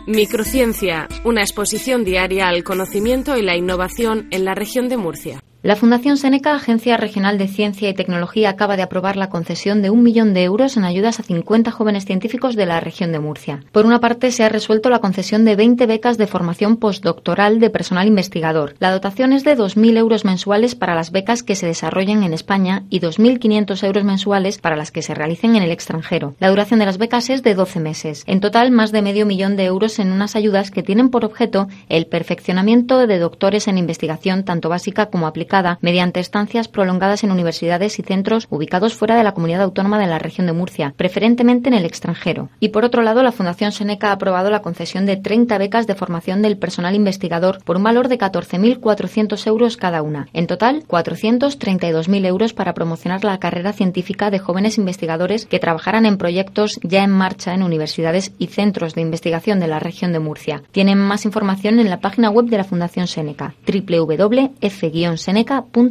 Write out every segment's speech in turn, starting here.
Microciencia, una exposición diaria al conocimiento y la innovación en la región de Murcia. La Fundación Seneca, Agencia Regional de Ciencia y Tecnología, acaba de aprobar la concesión de 1 millón de euros en ayudas a 50 jóvenes científicos de la región de Murcia. Por una parte, se ha resuelto la concesión de 20 becas de formación postdoctoral de personal investigador. La dotación es de 2.000 euros mensuales para las becas que se desarrollen en España y 2.500 euros mensuales para las que se realicen en el extranjero. La duración de las becas es de 12 meses. En total, más de medio millón de euros en unas ayudas que tienen por objeto el perfeccionamiento de doctores en investigación, tanto básica como aplicada, mediante estancias prolongadas en universidades y centros ubicados fuera de la comunidad autónoma de la región de Murcia, preferentemente en el extranjero. Y por otro lado, la Fundación Seneca ha aprobado la concesión de 30 becas de formación del personal investigador por un valor de 14.400 euros cada una. En total, 432.000 euros para promocionar la carrera científica de jóvenes investigadores que trabajarán en proyectos ya en marcha en universidades y centros de investigación de la región de Murcia. Tienen más información en la página web de la Fundación Seneca, www.f-seneca.org.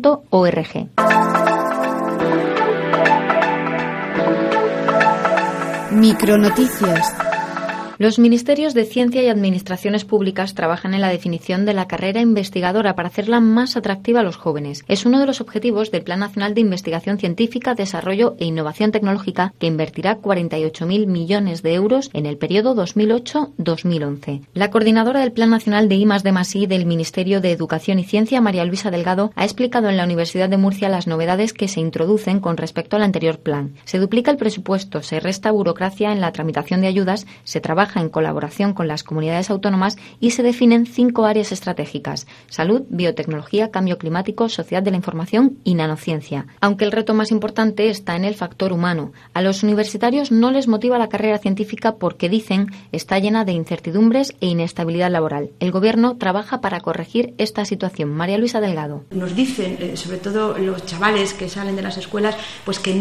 Micronoticias. Los ministerios de Ciencia y Administraciones Públicas trabajan en la definición de la carrera investigadora para hacerla más atractiva a los jóvenes. Es uno de los objetivos del Plan Nacional de Investigación Científica, Desarrollo e Innovación Tecnológica, que invertirá 48.000 millones de euros en el periodo 2008-2011. La coordinadora del Plan Nacional de I+D+I del Ministerio de Educación y Ciencia, María Luisa Delgado, ha explicado en la Universidad de Murcia las novedades que se introducen con respecto al anterior plan. Se duplica el presupuesto, se resta burocracia en la tramitación de ayudas, se trabaja en colaboración con las comunidades autónomas y se definen 5 áreas estratégicas: salud, biotecnología, cambio climático, sociedad de la información y nanociencia. Aunque el reto más importante está en el factor humano. A los universitarios no les motiva la carrera científica porque, dicen, está llena de incertidumbres e inestabilidad laboral. El Gobierno trabaja para corregir esta situación. María Luisa Delgado. Nos dicen, sobre todo los chavales que salen de las escuelas, pues que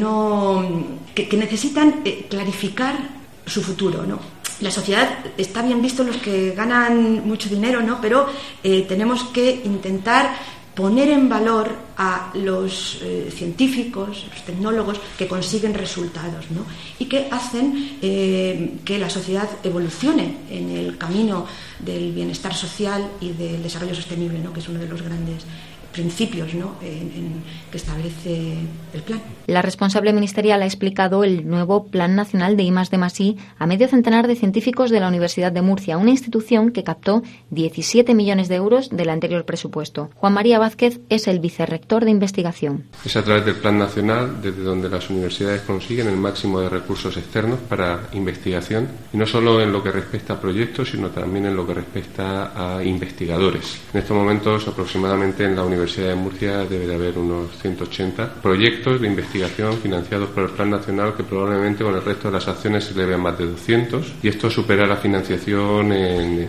necesitan clarificar su futuro, ¿no? La sociedad está bien visto los que ganan mucho dinero, ¿no? Pero tenemos que intentar poner en valor a los científicos, los tecnólogos que consiguen resultados, ¿no? Y que hacen que la sociedad evolucione en el camino del bienestar social y del desarrollo sostenible, ¿no? Que es uno de los grandes principios, ¿no?, que establece el plan. La responsable ministerial ha explicado el nuevo Plan Nacional de I+D+I a medio centenar de científicos de la Universidad de Murcia, una institución que captó 17 millones de euros del anterior presupuesto. Juan María Vázquez es el vicerrector de investigación. Es a través del Plan Nacional desde donde las universidades consiguen el máximo de recursos externos para investigación, y no solo en lo que respecta a proyectos, sino también en lo que respecta a investigadores. En estos momentos, aproximadamente en la Universidad de Murcia debe de haber unos 180 proyectos de investigación financiados por el Plan Nacional, que probablemente con el resto de las acciones se eleven más de 200, y esto supera la financiación en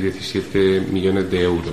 16-17 millones de euros.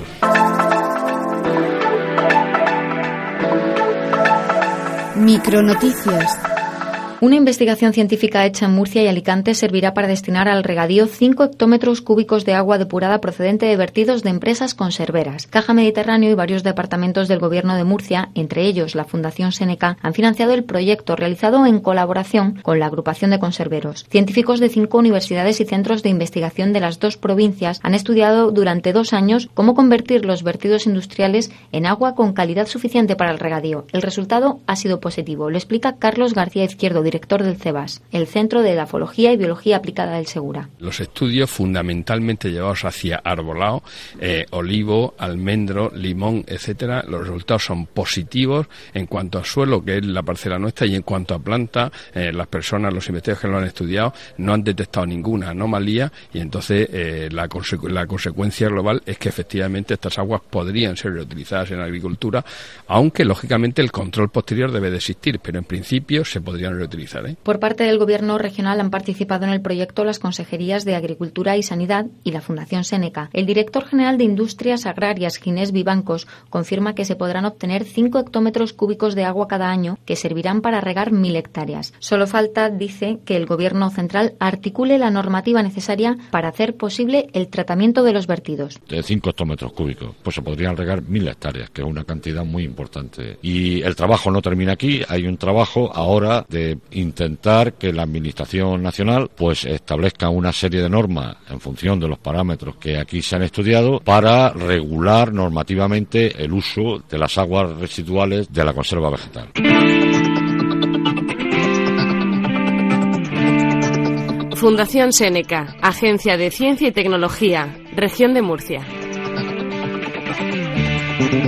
Micronoticias. Una investigación científica hecha en Murcia y Alicante servirá para destinar al regadío 5 hectómetros cúbicos de agua depurada procedente de vertidos de empresas conserveras. Caja Mediterráneo y varios departamentos del Gobierno de Murcia, entre ellos la Fundación Seneca, han financiado el proyecto realizado en colaboración con la agrupación de conserveros. Científicos de 5 universidades y centros de investigación de las 2 provincias han estudiado durante 2 años cómo convertir los vertidos industriales en agua con calidad suficiente para el regadío. El resultado ha sido positivo. Lo explica Carlos García Izquierdo, director del CEBAS, el Centro de Edafología y Biología Aplicada del Segura. Los estudios fundamentalmente llevados hacia arbolado, olivo, almendro, limón, etcétera, los resultados son positivos en cuanto a suelo, que es la parcela nuestra, y en cuanto a planta, las personas, los investigadores que lo han estudiado, no han detectado ninguna anomalía, y entonces la consecuencia global es que efectivamente estas aguas podrían ser reutilizadas en la agricultura, aunque lógicamente el control posterior debe de existir, pero en principio se podrían reutilizar. Por parte del Gobierno regional han participado en el proyecto las consejerías de Agricultura y Sanidad y la Fundación Seneca. El director general de Industrias Agrarias, Ginés Vivancos, confirma que se podrán obtener 5 hectómetros cúbicos de agua cada año que servirán para regar 1.000 hectáreas. Solo falta, dice, que el Gobierno central articule la normativa necesaria para hacer posible el tratamiento de los vertidos. De 5 hectómetros cúbicos, pues se podrían regar 1.000 hectáreas, que es una cantidad muy importante. Y el trabajo no termina aquí, hay un trabajo ahora de intentar que la Administración Nacional pues establezca una serie de normas en función de los parámetros que aquí se han estudiado para regular normativamente el uso de las aguas residuales de la conserva vegetal. Fundación Seneca, Agencia de Ciencia y Tecnología, Región de Murcia.